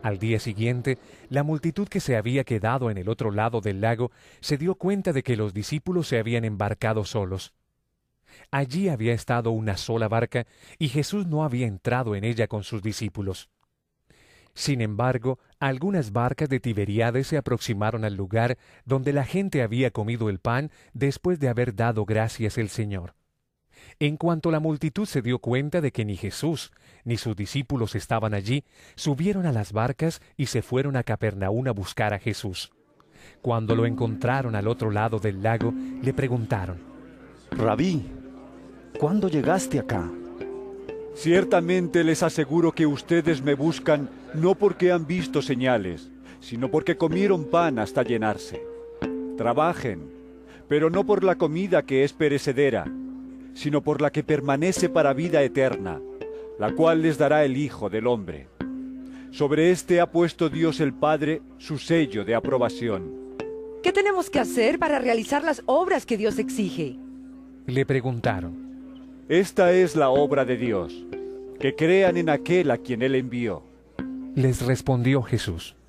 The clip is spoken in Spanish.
Al día siguiente, la multitud que se había quedado en el otro lado del lago se dio cuenta de que los discípulos se habían embarcado solos. Allí había estado una sola barca y Jesús no había entrado en ella con sus discípulos. Sin embargo, algunas barcas de Tiberíades se aproximaron al lugar donde la gente había comido el pan después de haber dado gracias al Señor. En cuanto la multitud se dio cuenta de que ni Jesús ni sus discípulos estaban allí, subieron a las barcas y se fueron a Capernaum a buscar a Jesús. Cuando lo encontraron al otro lado del lago, le preguntaron: Rabí, ¿cuándo llegaste acá? Ciertamente les aseguro que ustedes me buscan no porque han visto señales, sino porque comieron pan hasta llenarse. Trabajen, pero no por la comida que es perecedera, sino por la que permanece para vida eterna, la cual les dará el Hijo del Hombre. Sobre este ha puesto Dios el Padre su sello de aprobación. ¿Qué tenemos que hacer para realizar las obras que Dios exige? Le preguntaron. Esta es la obra de Dios, que crean en aquel a quien Él envió. Les respondió Jesús: